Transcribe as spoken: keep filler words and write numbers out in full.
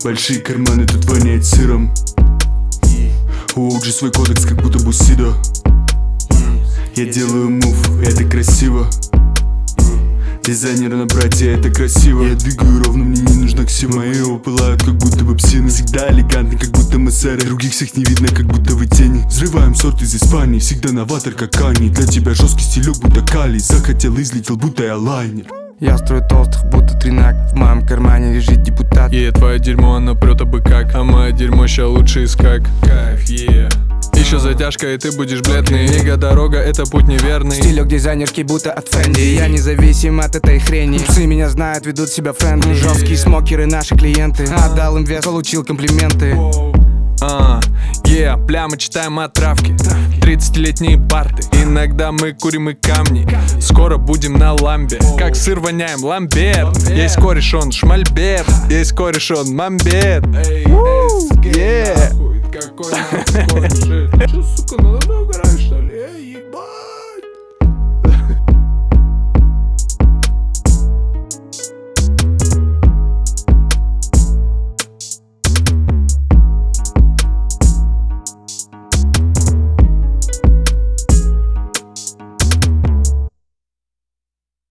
Большие карманы, тут воняет сыром. У Оуджи свой кодекс, как будто Бусидо. Я делаю мув, это красиво. Дизайнер на братья, это красиво. Я двигаю ровно, мне не нужна ксива. Мои его пылают, как будто бы псины. Всегда элегантны, как будто мы сэры. Других всех не видно, как будто вы тени. Взрываем сорт из Испании, всегда новатор, как Кани. Для тебя жесткий стилек, будто калий. Захотел, излетел, будто я лайнер. Я строю толстых, будто тринак. В моем кармане лежит депутат. И твое дерьмо, оно прет абы как. А мое дерьмо ща лучше из как. Кайф, yeah. Еще затяжка, и ты будешь бледный. Мега дорога, это путь неверный. Стилек дизайнерский, будто от Фэнди. Я независим от этой хрени. Псы меня знают, ведут себя френдли. Жесткие смокеры, наши клиенты. Отдал им вес, получил комплименты. А, yeah, прямо читаем отправки. Тридцатилетние парты. Иногда мы курим и камни. Скоро будем на ламбе. Как сыр воняем, ламбер. Есть кореш, он шмальбер. Есть кореш, он мамбер. Yeah. Какой нахуй кореш? Че, сука,